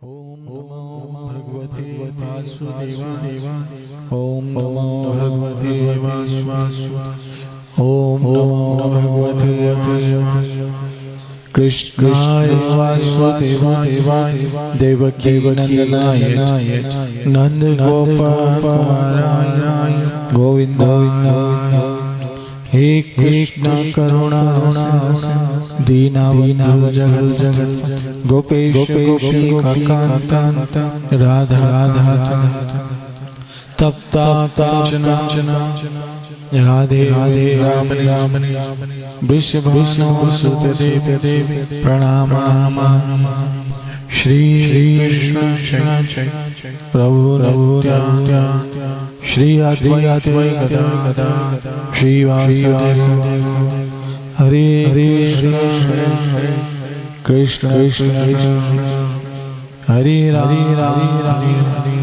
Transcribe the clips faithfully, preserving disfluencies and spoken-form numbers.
ओम नमो भगवते वासुदेवाय। ओम नमो भगवते वासुदेवाय। ओम नमो भगवते कृष्णाय वासुदेवाय देवकी नंदनाय नंद गोपाल कुमाराय गोविंदाय। हे कृष्ण करुणा दीनावधु जगत जगत गोपेश गोपी कांत राधा राधा तप्ता कांचना राधे राधे राम राम वृषभानुसुते देवी प्रणाम। श्री कृष्ण प्रभु नित्यानंद श्री अद्वैत गदाधर श्रीवासुदेव हरे हरे कृष्ण कृष्ण हरे राधे।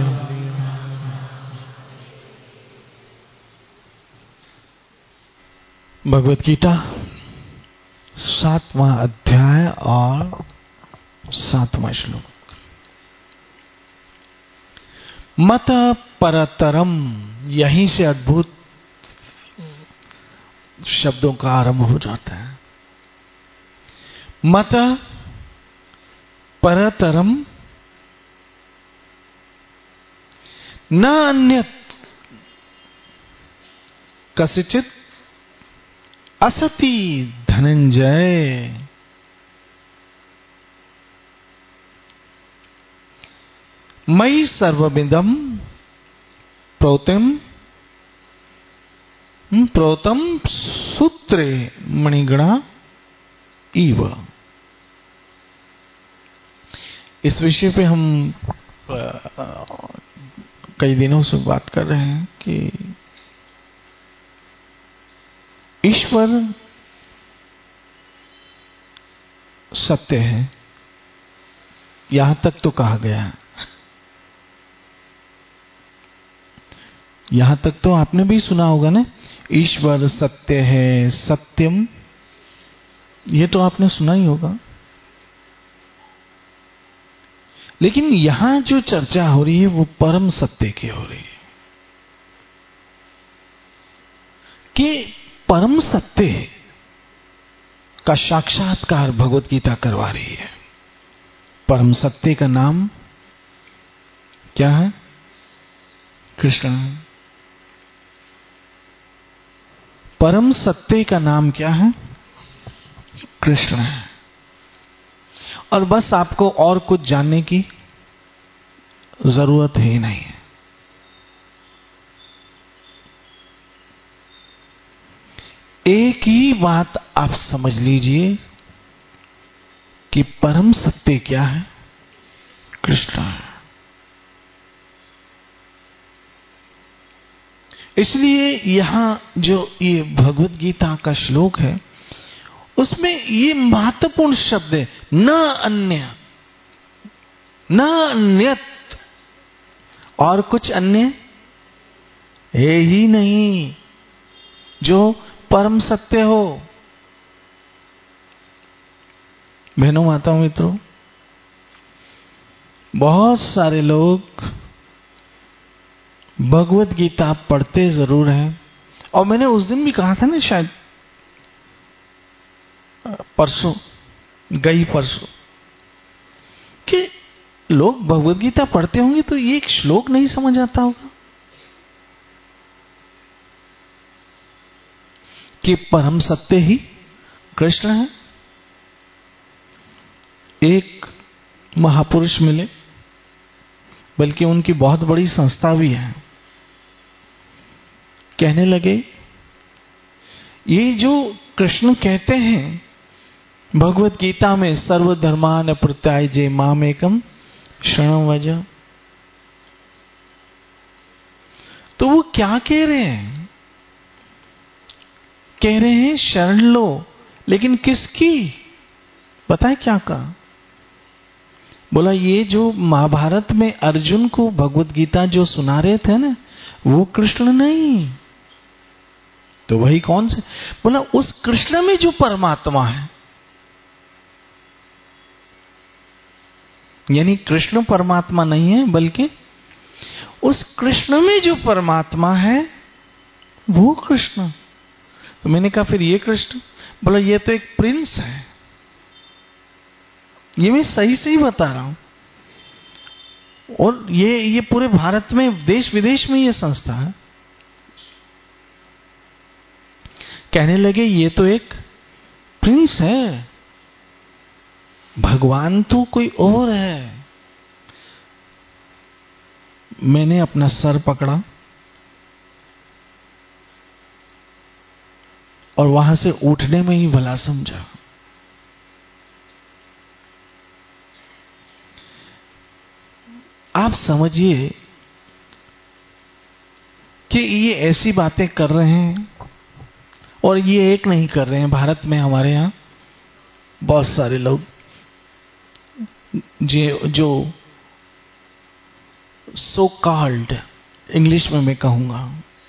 भगवत गीता सातवां अध्याय और सातवां श्लोक। मत परतरम, यहीं से अद्भुत शब्दों का आरंभ हो जाता है। मत परतरम न अन्यत् कसिचित् असति धनंजय। मयि सर्वमिदं प्रोतम प्रोतम सूत्रे मणिगणा इव। इस विषय पे हम कई दिनों से बात कर रहे हैं कि ईश्वर सत्य है, यहां तक तो कहा गया है। यहां तक तो आपने भी सुना होगा ना, ईश्वर सत्य है, सत्यम, ये तो आपने सुना ही होगा। लेकिन यहां जो चर्चा हो रही है वो परम सत्य की हो रही है कि परम सत्य का साक्षात्कार भगवत गीता करवा रही है। परम सत्य का नाम क्या है? कृष्ण। परम सत्य का नाम क्या है? कृष्ण है। और बस आपको और कुछ जानने की जरूरत ही नहीं है। एक ही बात आप समझ लीजिए कि परम सत्य क्या है? कृष्ण है। इसलिए यहां जो ये भगवत गीता का श्लोक है उसमें ये महत्वपूर्ण शब्द है, न अन्य, न अन्यत, और कुछ अन्य है ही नहीं जो परम सत्य हो। बहनों, माताओं, मित्रों, बहुत सारे लोग भगवत गीता पढ़ते जरूर हैं, और मैंने उस दिन भी कहा था ना, शायद परसों, गई परसों, कि लोग भगवत गीता पढ़ते होंगे तो ये एक श्लोक नहीं समझ आता होगा कि परम सत्य ही कृष्ण है। एक महापुरुष मिले, बल्कि उनकी बहुत बड़ी संस्था भी है, कहने लगे ये जो कृष्ण कहते हैं भगवत गीता में, सर्वधर्मान परित्याज्य मामेकम शरणं व्रज, तो वो क्या कह रहे हैं? कह रहे हैं शरण लो, लेकिन किसकी? पता है क्या कहा? बोला ये जो महाभारत में अर्जुन को भगवत गीता जो सुना रहे थे ना, वो कृष्ण नहीं। तो वही कौन से? बोला उस कृष्ण में जो परमात्मा है, यानी कृष्ण परमात्मा नहीं है, बल्कि उस कृष्ण में जो परमात्मा है वो कृष्ण। तो मैंने कहा फिर ये कृष्ण, बोला ये तो एक प्रिंस है। ये मैं सही सही बता रहा हूं। और ये ये पूरे भारत में, देश विदेश में ये संस्था है। कहने लगे ये तो एक प्रिंस है, भगवान तो कोई और है। मैंने अपना सर पकड़ा और वहां से उठने में ही भला समझा। आप समझिए कि ये ऐसी बातें कर रहे हैं, और ये एक नहीं कर रहे हैं। भारत में हमारे यहां बहुत सारे लोग जो जो सो कॉल्ड, इंग्लिश में मैं कहूंगा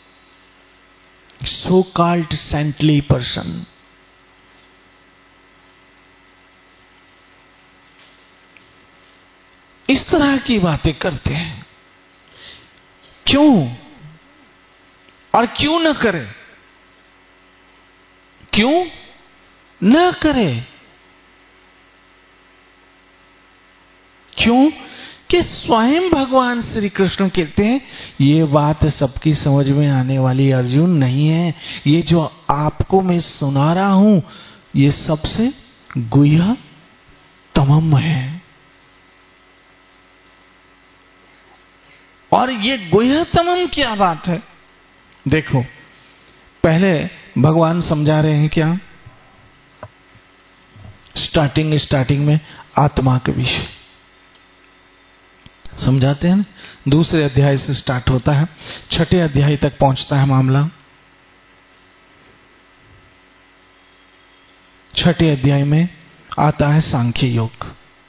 सो कॉल्ड सेंटली पर्सन, इस तरह की बातें करते हैं। क्यों और क्यों न करे, क्यों न करे? क्यों कि स्वयं भगवान श्री कृष्ण कहते हैं ये बात सबकी समझ में आने वाली अर्जुन नहीं है। ये जो आपको मैं सुना रहा हूं ये सबसे गुह्य तमम है। और ये गुह्य तमम क्या बात है? देखो, पहले भगवान समझा रहे हैं क्या? स्टार्टिंग स्टार्टिंग में आत्मा के विषय समझाते हैं। दूसरे अध्याय से स्टार्ट होता है, छठे अध्याय तक पहुंचता है मामला। छठे अध्याय में आता है सांख्य योग।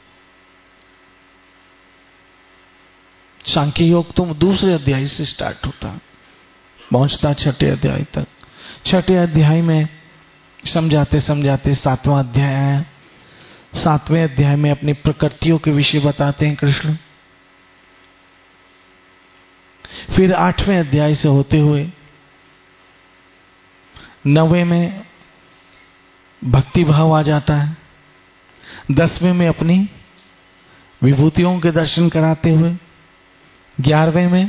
सांख्य योग तो दूसरे अध्याय से स्टार्ट होता है, पहुंचता छठे अध्याय तक। छठे अध्याय में समझाते समझाते सातवां अध्याय है। सातवें अध्याय में अपनी प्रकृतियों के विषय बताते हैं कृष्ण। फिर आठवें अध्याय से होते हुए नवे में भक्ति भाव आ जाता है। दसवें में अपनी विभूतियों के दर्शन कराते हुए, ग्यारहवें में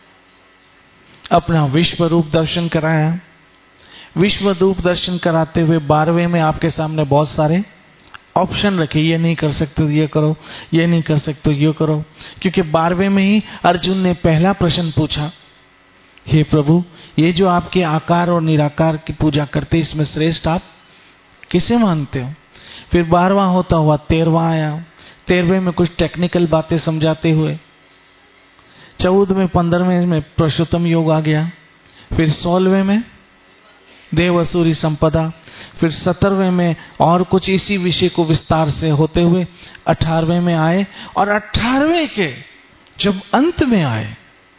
अपना विश्व रूप दर्शन कराया। विश्व रूप दर्शन कराते हुए बारहवें में आपके सामने बहुत सारे ऑप्शन रखे, ये नहीं कर सकते तो ये करो, ये नहीं कर सकते तो ये करो। क्योंकि बारहवें में ही अर्जुन ने पहला प्रश्न पूछा, हे प्रभु, ये जो आपके आकार और निराकार की पूजा करते इसमें श्रेष्ठ आप किसे मानते हो? फिर बारहवां होता हुआ तेरहवां आया। तेरहवें में कुछ टेक्निकल बातें समझाते हुए, चौदहवें पंद्रहवें में पुरुषोत्तम योग आ गया। फिर सोलहवें में देव असुरी संपदा। फिर सत्रहवें में और कुछ इसी विषय को विस्तार से होते हुए अठारहवें में आए। और अठारहवें के जब अंत में आए,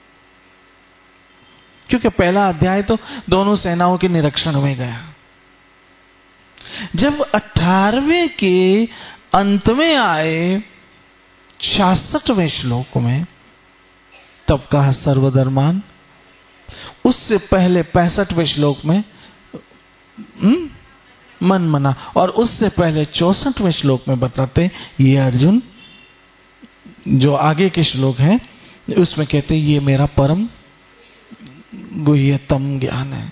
क्योंकि पहला अध्याय तो दोनों सेनाओं के निरीक्षण में गया, जब अठारहवें के अंत में आए छियासठवें श्लोक में, तब कहा सर्वधर्मान। उससे पहले पैंसठवें श्लोक में हुँ? मन मना। और उससे पहले चौसठवें श्लोक में बताते ये अर्जुन, जो आगे के श्लोक हैं उसमें कहते ये मेरा परम गुह्यतम ज्ञान है।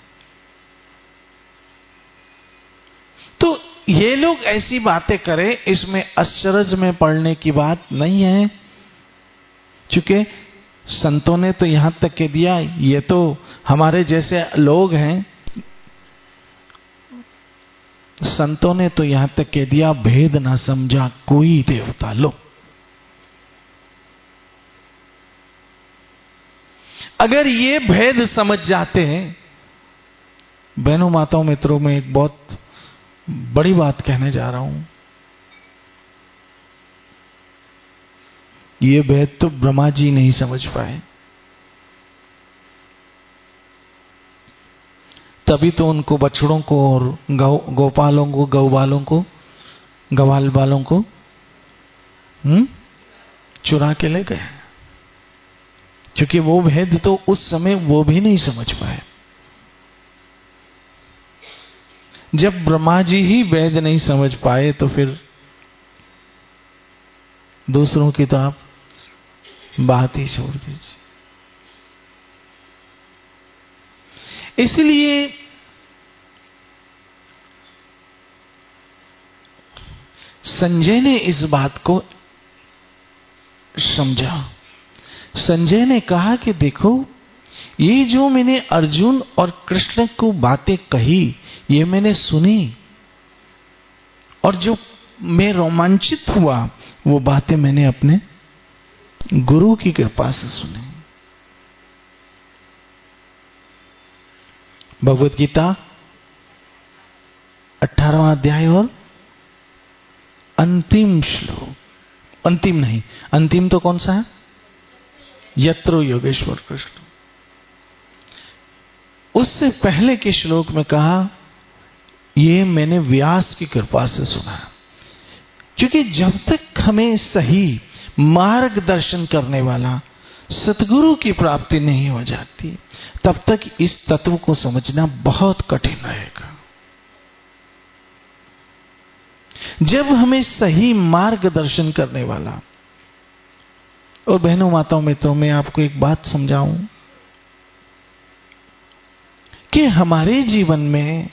तो ये लोग ऐसी बातें करें, इसमें आश्चर्य में पड़ने की बात नहीं है। क्योंकि संतों ने तो यहां तक कह दिया, ये तो हमारे जैसे लोग हैं, संतों ने तो यहां तक कह दिया, भेद ना समझा कोई देवता। लो, अगर ये भेद समझ जाते हैं, बहनों माताओं मित्रों, में एक बहुत बड़ी बात कहने जा रहा हूं। ये भेद तो ब्रह्मा जी नहीं समझ पाए, तभी तो उनको बछड़ों को और गौ गोपालों को, गौबालों को, गवाल बालों को हम्म चुरा के ले गए, क्योंकि वो भेद तो उस समय वो भी नहीं समझ पाए। जब ब्रह्मा जी ही वेद नहीं समझ पाए तो फिर दूसरों की तो आप बात ही छोड़ दीजिए। इसलिए संजय ने इस बात को समझा। संजय ने कहा कि देखो, ये जो मैंने अर्जुन और कृष्ण को बातें कही, ये मैंने सुनी, और जो मैं रोमांचित हुआ वो बातें मैंने अपने गुरु की कृपा से सुनी। भगवत गीता अठारहवां अध्याय और अंतिम श्लोक, अंतिम नहीं, अंतिम तो कौन सा है? यत्रो योगेश्वर कृष्ण। उससे पहले के श्लोक में कहा, ये मैंने व्यास की कृपा से सुना। क्योंकि जब तक हमें सही मार्गदर्शन करने वाला सतगुरु की प्राप्ति नहीं हो जाती, तब तक इस तत्व को समझना बहुत कठिन रहेगा। जब हमें सही मार्गदर्शन करने वाला, और बहनों माताओं मित्रों, मैं आपको एक बात समझाऊं कि हमारे जीवन में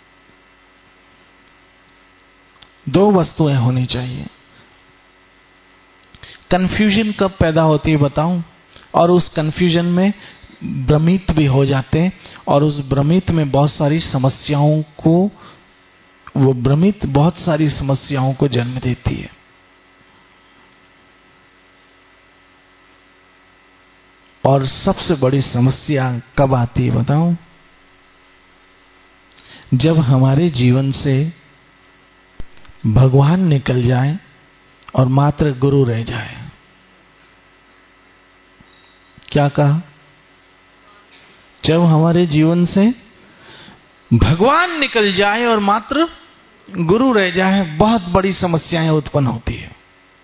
दो वस्तुएं होनी चाहिए। कंफ्यूजन कब पैदा होती है बताऊं? और उस कंफ्यूजन में भ्रमित भी हो जाते हैं, और उस भ्रमित में बहुत सारी समस्याओं को वो भ्रमित बहुत सारी समस्याओं को जन्म देती है। और सबसे बड़ी समस्या कब आती है बताऊं? जब हमारे जीवन से भगवान निकल जाए और मात्र गुरु रह जाए। क्या कहा? जब हमारे जीवन से भगवान निकल जाए और मात्र गुरु रह जाए, बहुत बड़ी समस्याएं उत्पन्न होती है।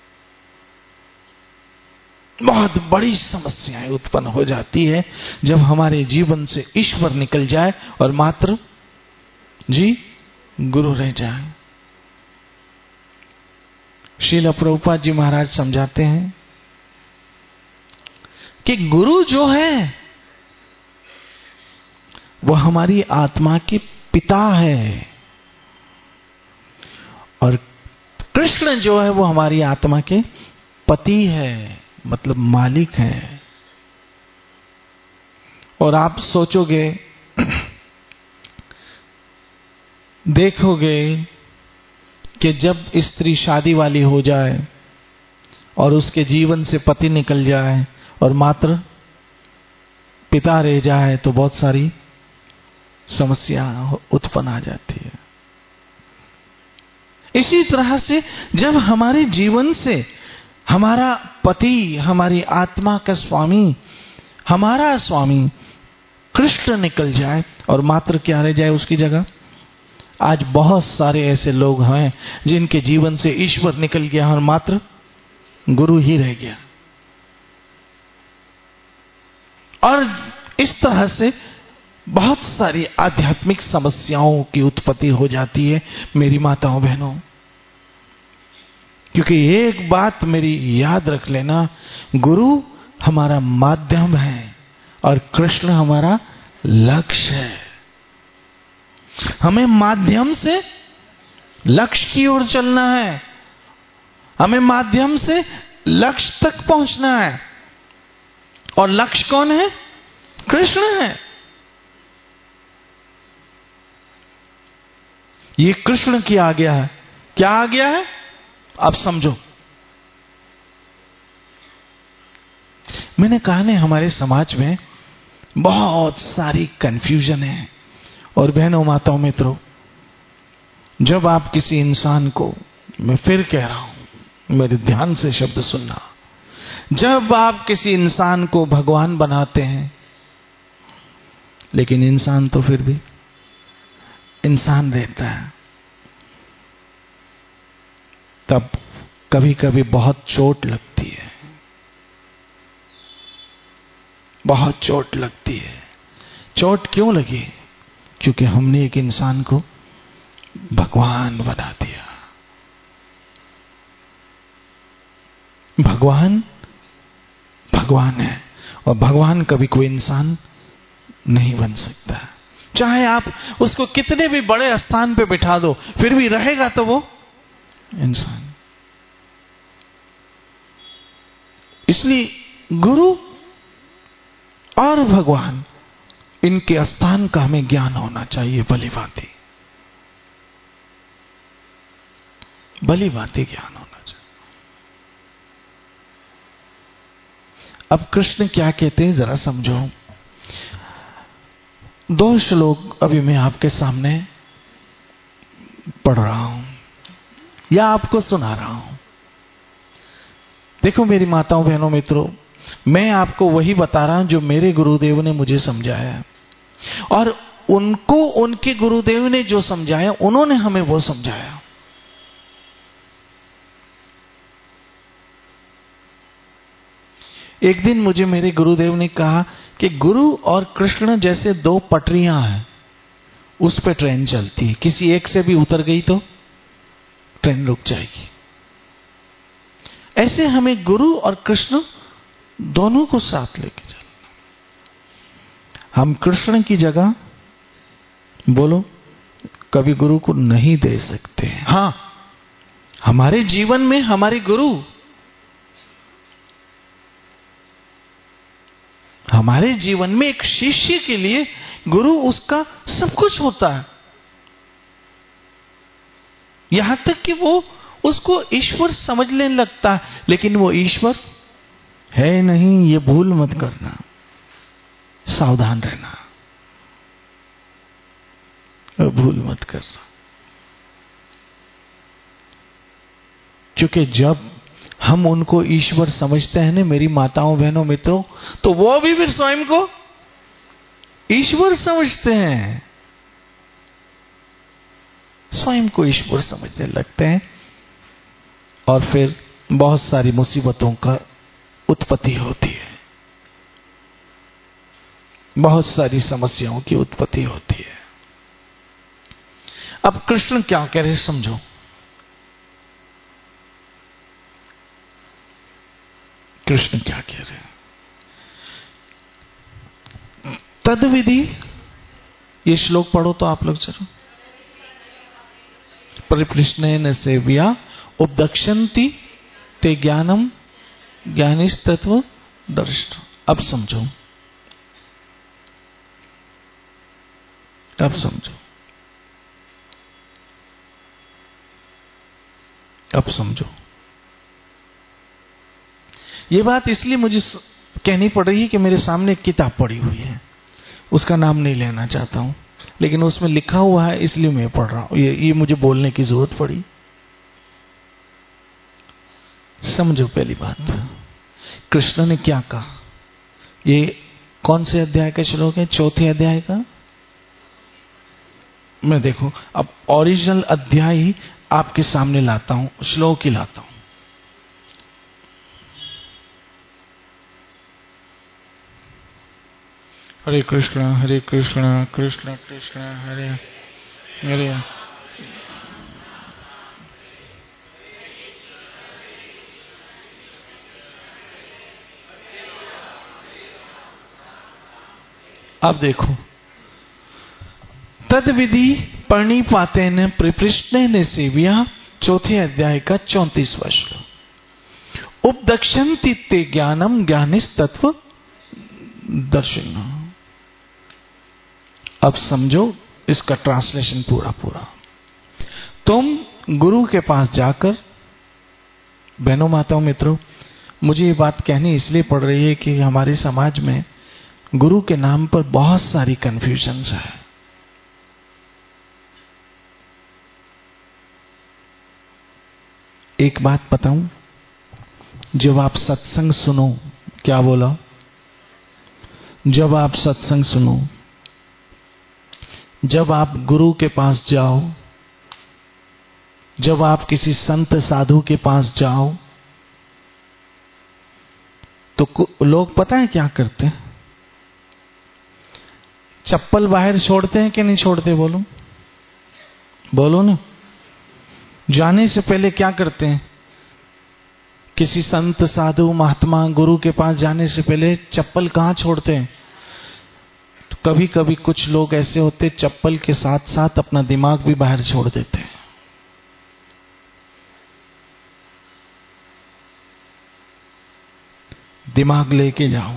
बहुत बड़ी समस्याएं उत्पन्न हो जाती है जब हमारे जीवन से ईश्वर निकल जाए और मात्र जी गुरु रह जाए। श्रील प्रभुपाद जी महाराज समझाते हैं कि गुरु जो है वो हमारी आत्मा के पिता है, और कृष्ण जो है वो हमारी आत्मा के पति है, मतलब मालिक है। और आप सोचोगे, देखोगे कि जब स्त्री शादी वाली हो जाए और उसके जीवन से पति निकल जाए और मात्र पिता रह जाए, तो बहुत सारी समस्या उत्पन्न आ जाती है। इसी तरह से जब हमारे जीवन से हमारा पति, हमारी आत्मा का स्वामी, हमारा स्वामी कृष्ण निकल जाए और मात्र क्या रह जाए उसकी जगह? आज बहुत सारे ऐसे लोग हैं जिनके जीवन से ईश्वर निकल गया और मात्र गुरु ही रह गया। और इस तरह से बहुत सारी आध्यात्मिक समस्याओं की उत्पत्ति हो जाती है मेरी माताओं बहनों। क्योंकि एक बात मेरी याद रख लेना, गुरु हमारा माध्यम है और कृष्ण हमारा लक्ष्य है। हमें माध्यम से लक्ष्य की ओर चलना है, हमें माध्यम से लक्ष्य तक पहुंचना है। और लक्ष्य कौन है? कृष्ण है। ये कृष्ण की आज्ञा है। क्या आज्ञा है? आप समझो। मैंने कहा ना, हमारे समाज में बहुत सारी कंफ्यूजन है। और बहनों माताओं मित्रों, जब आप किसी इंसान को, मैं फिर कह रहा हूं, मेरे ध्यान से शब्द सुनना, जब आप किसी इंसान को भगवान बनाते हैं, लेकिन इंसान तो फिर भी इंसान रहता है, तब कभी कभी बहुत चोट लगती है। बहुत चोट लगती है। चोट क्यों लगी? क्योंकि हमने एक इंसान को भगवान बना दिया। भगवान भगवान है और भगवान कभी कोई इंसान नहीं बन सकता। चाहे आप उसको कितने भी बड़े स्थान पे बिठा दो, फिर भी रहेगा तो वो इंसान। इसलिए गुरु और भगवान, इनके स्थान का हमें ज्ञान होना चाहिए, भली भांति भली भांति ज्ञान होना चाहिए। अब कृष्ण क्या कहते हैं जरा समझो। दो श्लोक अभी मैं आपके सामने पढ़ रहा हूं या आपको सुना रहा हूं। देखो मेरी माताओं बहनों मित्रों, मैं आपको वही बता रहा हूं जो मेरे गुरुदेव ने मुझे समझाया, और उनको उनके गुरुदेव ने जो समझाया उन्होंने हमें वो समझाया। एक दिन मुझे मेरे गुरुदेव ने कहा कि गुरु और कृष्ण जैसे दो पटरियां हैं, उस पे ट्रेन चलती है, किसी एक से भी उतर गई तो ट्रेन रुक जाएगी। ऐसे हमें गुरु और कृष्ण दोनों को साथ लेके चलना। हम कृष्ण की जगह बोलो कभी गुरु को नहीं दे सकते। हां, हमारे जीवन में हमारे गुरु, हमारे जीवन में एक शिष्य के लिए गुरु उसका सब कुछ होता है, यहां तक कि वो उसको ईश्वर समझने लगता है, लेकिन वो ईश्वर है नहीं, ये भूल मत करना, सावधान रहना, भूल मत करना। क्योंकि जब हम उनको ईश्वर समझते हैं ना मेरी माताओं बहनों मित्रों, तो वो भी फिर स्वयं को ईश्वर समझते हैं, स्वयं को ईश्वर समझने लगते हैं, और फिर बहुत सारी मुसीबतों का उत्पत्ति होती है, बहुत सारी समस्याओं की उत्पत्ति होती है। अब कृष्ण क्या कह रहे समझो। कृष्ण क्या कह रहे हैं? तद्विधि, ये श्लोक पढ़ो तो आप लोग चलो। परिप्रश्नेन सेव्या उपदक्षन्ति ते ज्ञानम ज्ञानिस्तत्व दर्शन। अब समझो, अब समझो, अब समझो। ये बात इसलिए मुझे कहनी पड़ रही है कि मेरे सामने एक किताब पड़ी हुई है, उसका नाम नहीं लेना चाहता हूं, लेकिन उसमें लिखा हुआ है इसलिए मैं पढ़ रहा हूं, ये, ये मुझे बोलने की जरूरत पड़ी। समझो पहली बात, कृष्ण ने क्या कहा। ये कौन से अध्याय का श्लोक है? चौथे अध्याय का। मैं देखो अब ओरिजिनल अध्याय ही आपके सामने लाता हूं, श्लोक ही लाता हूं। हरे कृष्ण हरे कृष्ण कृष्ण कृष्ण हरे हरे। अब देखो, तद्विधि प्रणिपातेन परिपृष्टेन सेव्या, चौथे अध्याय का चौंतीसवां श्लोक। उपदक्षन्ति ते ज्ञानम ज्ञानिस्तत्व दर्शन। अब समझो इसका ट्रांसलेशन पूरा पूरा। तुम गुरु के पास जाकर, बहनों माताओं मित्रों, मुझे ये बात कहनी इसलिए पड़ रही है कि हमारे समाज में गुरु के नाम पर बहुत सारी कंफ्यूजन्स है। एक बात बताऊं, जब आप सत्संग सुनो, क्या बोला? जब आप सत्संग सुनो, जब आप गुरु के पास जाओ, जब आप किसी संत साधु के पास जाओ, तो लोग पता है क्या करते हैं? चप्पल बाहर छोड़ते हैं कि नहीं छोड़ते? बोलो बोलो ना। जाने से पहले क्या करते हैं? किसी संत, साधु, महात्मा, गुरु के पास जाने से पहले चप्पल कहाँ छोड़ते हैं? तो कभी कभी कुछ लोग ऐसे होते, चप्पल के साथ साथ अपना दिमाग भी बाहर छोड़ देते हैं। दिमाग लेके जाओ,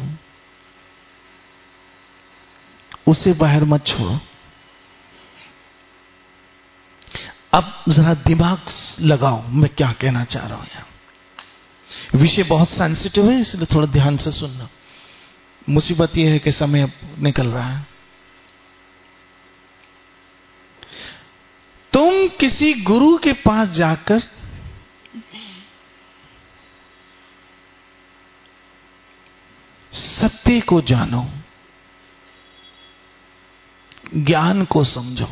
उसे बाहर मत छोड़ो। अब जरा दिमाग लगाओ, मैं क्या कहना चाह रहा हूं यहां। विषय बहुत सेंसिटिव है, इसलिए थोड़ा ध्यान से सुनना। मुसीबत यह है कि समय अब निकल रहा है। तुम किसी गुरु के पास जाकर सत्य को जानो, ज्ञान को समझो।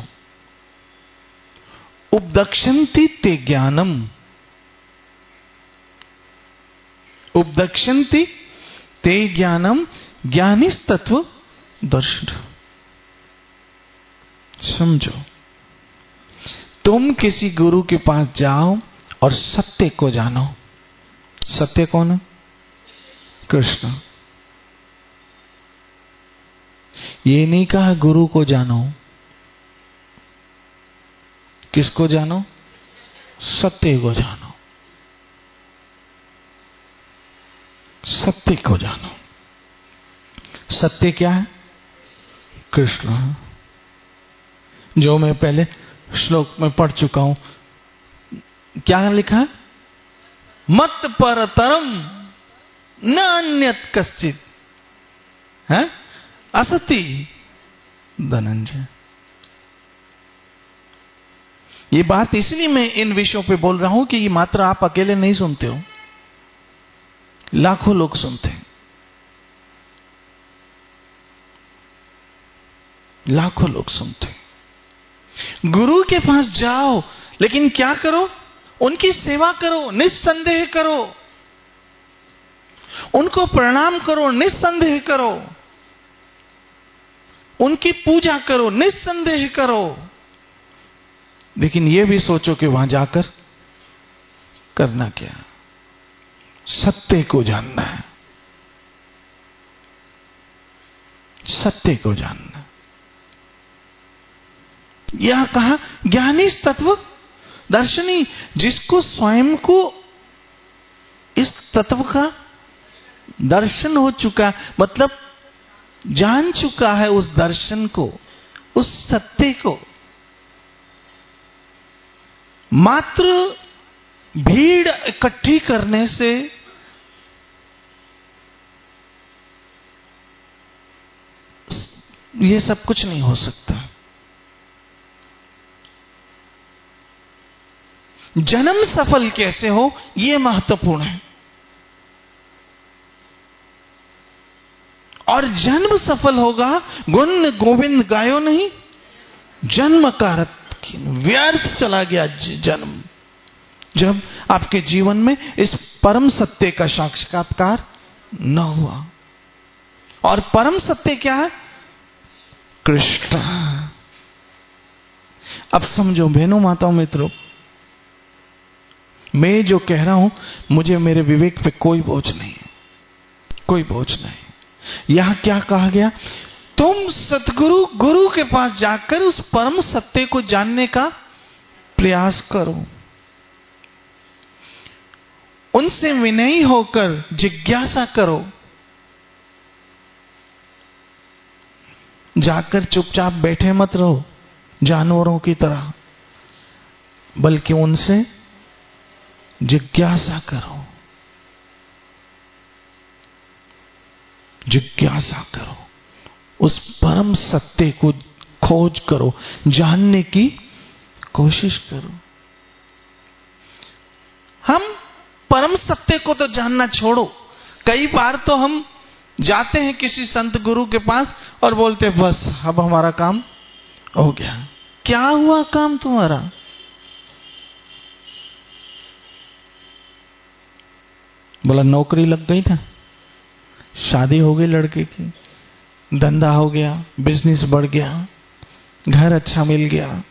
उपदक्षन्ति ते ज्ञानम, उपदक्षन्ति ते ज्ञानम, ज्ञानिस तत्व दर्शन। समझो, तुम किसी गुरु के पास जाओ और सत्य को जानो। सत्य कौन है? कृष्ण। ये नहीं कहा गुरु को जानो। किसको जानो? सत्य को जानो। सत्य को जानो। सत्य क्या है? कृष्ण। जो मैं पहले श्लोक में पढ़ चुका हूं। क्या लिखा है? मत परतरम न अन्यत कश्चित है असति धनंजय। ये बात इसलिए मैं इन विषयों पे बोल रहा हूं कि ये मात्र आप अकेले नहीं सुनते हो, लाखों लोग सुनते हैं। लाखों लोग सुनते हैं। गुरु के पास जाओ, लेकिन क्या करो? उनकी सेवा करो, निस्संदेह करो। उनको प्रणाम करो, निस्संदेह करो। उनकी पूजा करो, निस्संदेह करो। लेकिन यह भी सोचो कि वहां जाकर करना क्या? सत्य को जानना है। सत्य को जानना। यह कहा ज्ञानी तत्व दर्शनी, जिसको स्वयं को इस तत्व का दर्शन हो चुका, मतलब जान चुका है उस दर्शन को, उस सत्य को। मात्र भीड़ इकट्ठी करने से यह सब कुछ नहीं हो सकता। जन्म सफल कैसे हो, यह महत्वपूर्ण है। और जन्म सफल होगा, गुण गोविंद गायो नहीं, जन्म कारत व्यर्थ चला गया जन्म, जब आपके जीवन में इस परम सत्य का साक्षात्कार न हुआ। और परम सत्य क्या है? कृष्ण। अब समझो बहनों, माताओं, मित्रों, मैं जो कह रहा हूं, मुझे मेरे विवेक पे कोई बोझ नहीं, कोई बोझ नहीं। यहां क्या कहा गया? तुम सतगुरु गुरु के पास जाकर उस परम सत्य को जानने का प्रयास करो। उनसे विनयी होकर जिज्ञासा करो। जाकर चुपचाप बैठे मत रहो जानवरों की तरह, बल्कि उनसे जिज्ञासा करो। जिज्ञासा करो, उस परम सत्य को खोज करो, जानने की कोशिश करो। हम परम सत्य को तो जानना छोड़ो, कई बार तो हम जाते हैं किसी संत गुरु के पास और बोलते बस अब हमारा काम हो गया। क्या हुआ काम तुम्हारा? बोला नौकरी लग गई था, शादी हो गई लड़के की, धंधा हो गया, बिजनेस बढ़ गया, घर अच्छा मिल गया,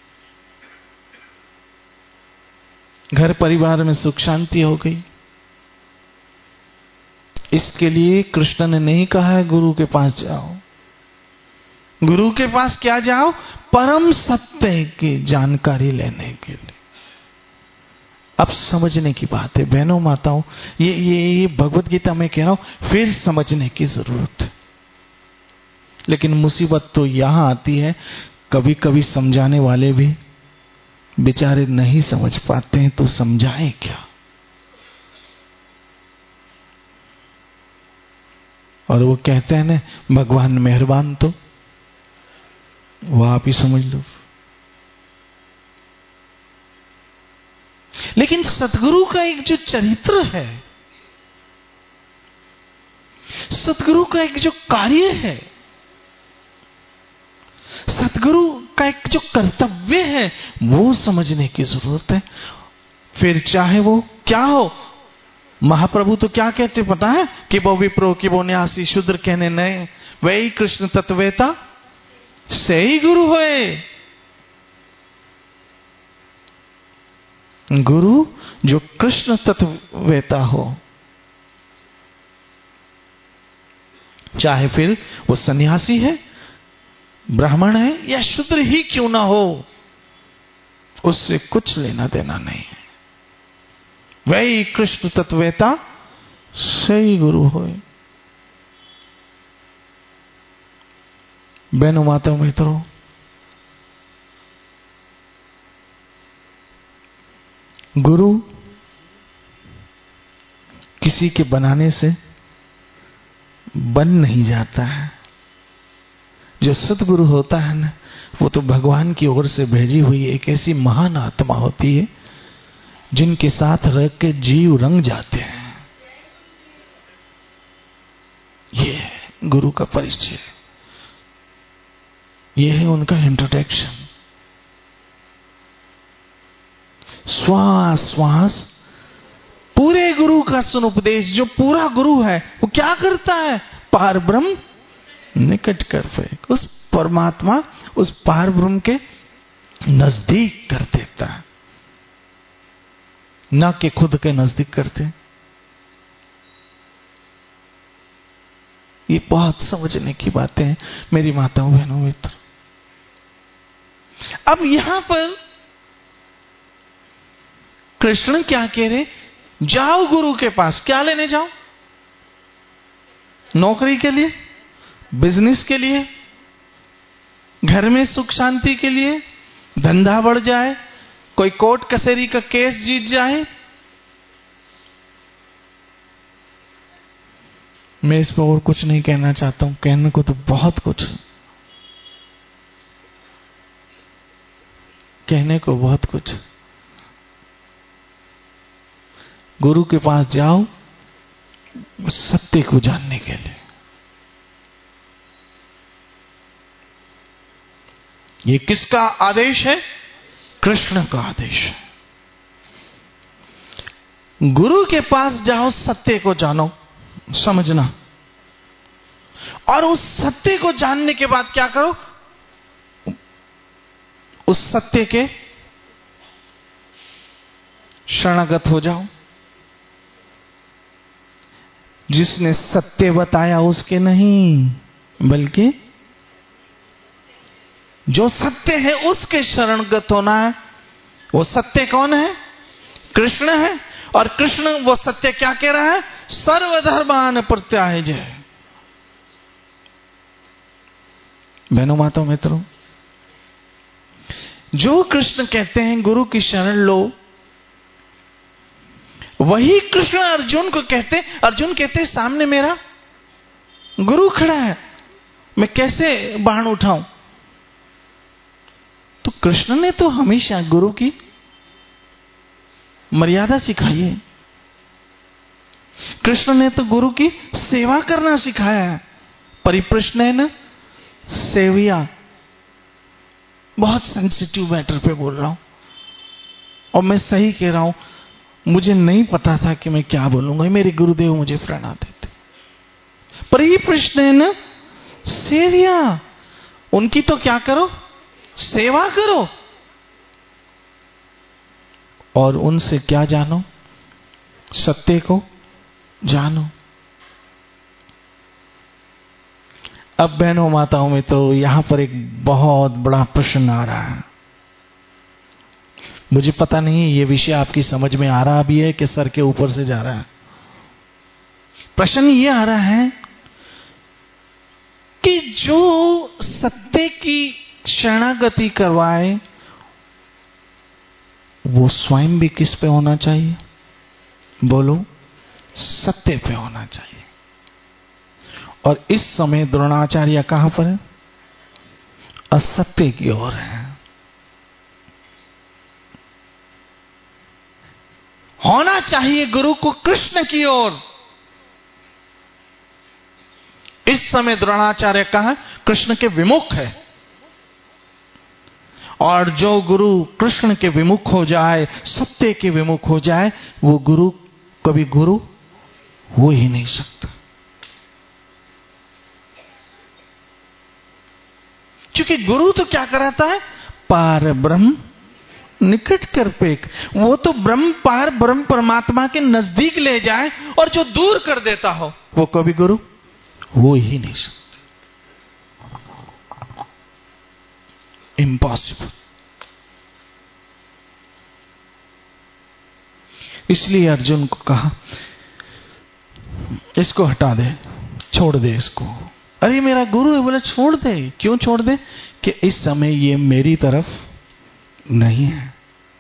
घर परिवार में सुख शांति हो गई। इसके लिए कृष्ण ने नहीं कहा है गुरु के पास जाओ। गुरु के पास क्या जाओ? परम सत्य की जानकारी लेने के लिए। अब समझने की बात है बहनों माताओं, ये ये ये भगवत गीता में कह रहा हूं, फिर समझने की जरूरत है। लेकिन मुसीबत तो यहां आती है, कभी कभी समझाने वाले भी बेचारे नहीं समझ पाते हैं, तो समझाएं क्या। और वो कहते हैं ना, भगवान मेहरबान, तो वो आप ही समझ लो। लेकिन सतगुरु का एक जो चरित्र है, सतगुरु का एक जो कार्य है, सतगुरु का एक जो कर्तव्य है, वो समझने की जरूरत है। फिर चाहे वो क्या हो। महाप्रभु तो क्या कहते पता है? कि वो विप्रो कि वो न्यासी शूद्र कहने नए, वही कृष्ण तत्वेता से ही गुरु होए। गुरु जो कृष्ण तत्वेता हो, चाहे फिर वो सन्यासी है, ब्राह्मण है, या शूद्र ही क्यों ना हो, उससे कुछ लेना देना नहीं है। वही कृष्ण तत्वेता सही गुरु होए। बहनों माताओं मित्रों, गुरु किसी के बनाने से बन नहीं जाता है। जो सतगुरु होता है ना, वो तो भगवान की ओर से भेजी हुई एक ऐसी महान आत्मा होती है जिनके साथ रह के जीव रंग जाते हैं। ये है गुरु का परिचय, ये है उनका इंट्रोडक्शन। श्वास श्वास पूरे गुरु का सुन उपदेश। जो पूरा गुरु है वो क्या करता है? पार ब्रह्म निकट कर पे, उस परमात्मा, उस पार ब्रह्म के नजदीक कर देता है, ना कि खुद के नजदीक करते। ये बहुत समझने की बातें हैं मेरी माताओं बहनों मित्र। अब यहां पर कृष्ण क्या कह रहे? जाओ गुरु के पास। क्या लेने जाओ? नौकरी के लिए, बिजनेस के लिए, घर में सुख शांति के लिए, धंधा बढ़ जाए, कोई कोर्ट कचहरी का केस जीत जाए। मैं इस पर और कुछ नहीं कहना चाहता हूं, कहने को तो बहुत कुछ, कहने को बहुत कुछ। गुरु के पास जाओ सत्य को जानने के लिए। ये किसका आदेश है? कृष्ण का आदेश है। गुरु के पास जाओ, सत्य को जानो, समझना, और उस सत्य को जानने के बाद क्या करो? उस सत्य के शरणागत हो जाओ। जिसने सत्य बताया उसके नहीं, बल्कि जो सत्य है उसके शरणगत होना है। वो सत्य कौन है? कृष्ण है। और कृष्ण वो सत्य क्या कह रहा है? सर्वधर्मान प्रत्याहज है। बहनों माताओं मित्रों, जो कृष्ण कहते हैं गुरु की शरण लो, वही कृष्ण अर्जुन को कहते। अर्जुन कहते सामने मेरा गुरु खड़ा है, मैं कैसे बाण उठाऊं? तो कृष्ण ने तो हमेशा गुरु की मर्यादा सिखाई है। कृष्ण ने तो गुरु की सेवा करना सिखाया है। परिप्रश्नेन सेविया। बहुत सेंसिटिव मैटर पे बोल रहा हूं, और मैं सही कह रहा हूं। मुझे नहीं पता था कि मैं क्या बोलूंगा, मेरे गुरुदेव मुझे प्रेरणा देते। परिप्रश्नेन सेविया। उनकी तो क्या करो, सेवा करो, और उनसे क्या जानो, सत्य को जानो। अब बहनों माताओं में तो यहां पर एक बहुत बड़ा प्रश्न आ रहा है। मुझे पता नहीं ये विषय आपकी समझ में आ रहा भी है कि सर के ऊपर से जा रहा है। प्रश्न ये आ रहा है कि जो सत्य की शरणागति करवाए वो स्वयं भी किस पे होना चाहिए? बोलो, सत्य पे होना चाहिए। और इस समय द्रोणाचार्य कहां पर है? असत्य की ओर है। होना चाहिए गुरु को कृष्ण की ओर। इस समय द्रोणाचार्य कहां? कृष्ण के विमुख है। और जो गुरु कृष्ण के विमुख हो जाए, सत्य के विमुख हो जाए, वो गुरु कभी गुरु हो ही नहीं सकता। क्योंकि गुरु तो क्या कराता है? पार ब्रह्म निकट कर पेक। वो तो ब्रह्म पार ब्रह्म परमात्मा के नजदीक ले जाए, और जो दूर कर देता हो वो कभी गुरु हो ही नहीं सकता। इम्पॉसिबल। इसलिए अर्जुन को कहा इसको हटा दे, छोड़ दे इसको। अरे मेरा गुरु है। बोला छोड़ दे। क्यों छोड़ दे? कि इस समय ये मेरी तरफ नहीं है,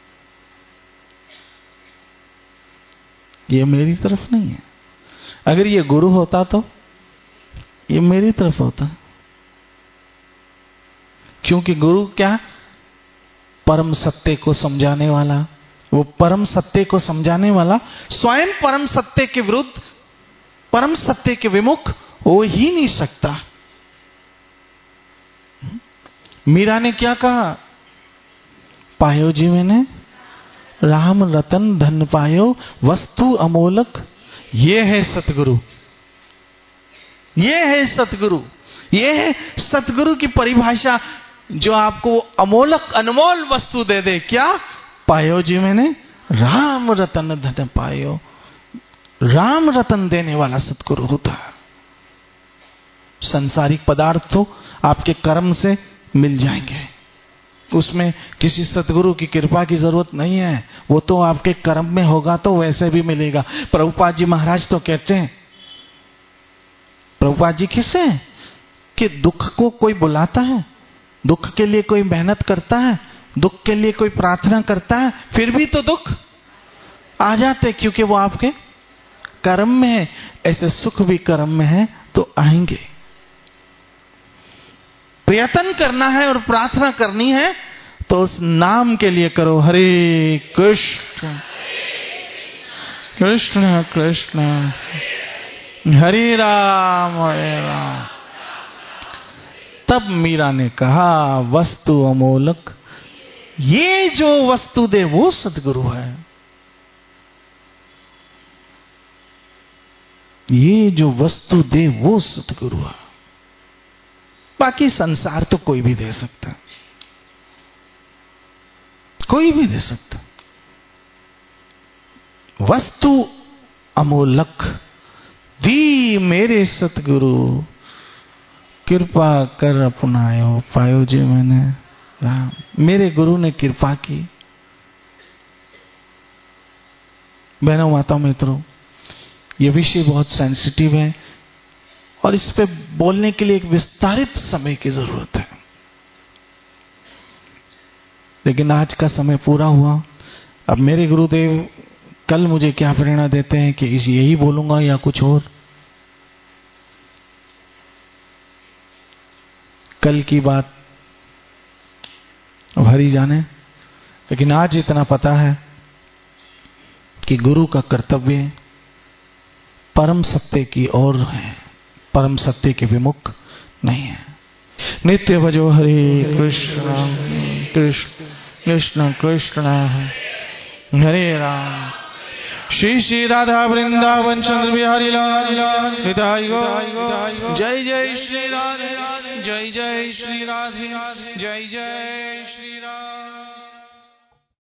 ये मेरी तरफ नहीं है। अगर ये गुरु होता तो ये मेरी तरफ होता। क्योंकि गुरु क्या? परम सत्य को समझाने वाला। वो परम सत्य को समझाने वाला स्वयं परम सत्य के विरुद्ध, परम सत्य के विमुख हो ही नहीं सकता। मीरा ने क्या कहा? पायो जी मैंने राम रतन धन पायो, वस्तु अमोलक ये है सतगुरु। ये है सतगुरु। ये है सतगुरु की परिभाषा, जो आपको अमोलक अनमोल वस्तु दे दे। क्या? पायो जी मैंने राम रतन धन पायो। राम रतन देने वाला सतगुरु होता है। संसारिक पदार्थ तो आपके कर्म से मिल जाएंगे, उसमें किसी सतगुरु की कृपा की जरूरत नहीं है। वो तो आपके कर्म में होगा तो वैसे भी मिलेगा। प्रभुपाद जी महाराज तो कहते हैं, प्रभुपाद जी कहते हैं कि दुख को कोई बुलाता है, दुख के लिए कोई मेहनत करता है, दुख के लिए कोई प्रार्थना करता है, फिर भी तो दुख आ जाते, क्योंकि वो आपके कर्म में है। ऐसे सुख भी कर्म में है तो आएंगे। प्रयत्न करना है और प्रार्थना करनी है तो उस नाम के लिए करो। हरे कृष्ण कृष्ण कृष्ण हरे राम हरे राम। तब मीरा ने कहा वस्तु अमोलक, ये जो वस्तु दे वो सतगुरु है। ये जो वस्तु दे वो सतगुरु है। बाकी संसार तो कोई भी दे सकता, कोई भी दे सकता। वस्तु अमोलक दी मेरे सतगुरु, कृपा कर अपनायो पायो जी मैंने राम। मेरे गुरु ने कृपा की। बहनों माताओं मित्रों, यह विषय बहुत सेंसिटिव है और इस पे बोलने के लिए एक विस्तारित समय की जरूरत है। लेकिन आज का समय पूरा हुआ। अब मेरे गुरुदेव कल मुझे क्या प्रेरणा देते हैं कि इस यही बोलूंगा या कुछ और। कल की बात अब हरि जाने, लेकिन आज इतना पता है कि गुरु का कर्तव्य परम सत्य की ओर है, परम सत्य के विमुख नहीं है। नित्य भजो हरे कृष्ण कृष्ण कृष्ण कृष्ण हरे राम श्री श्री राधा वृंदावन चंद्र बिहारी लाल हिताई गो। जय जय श्री राधे जय जय श्री राधे जय जय श्री राधे।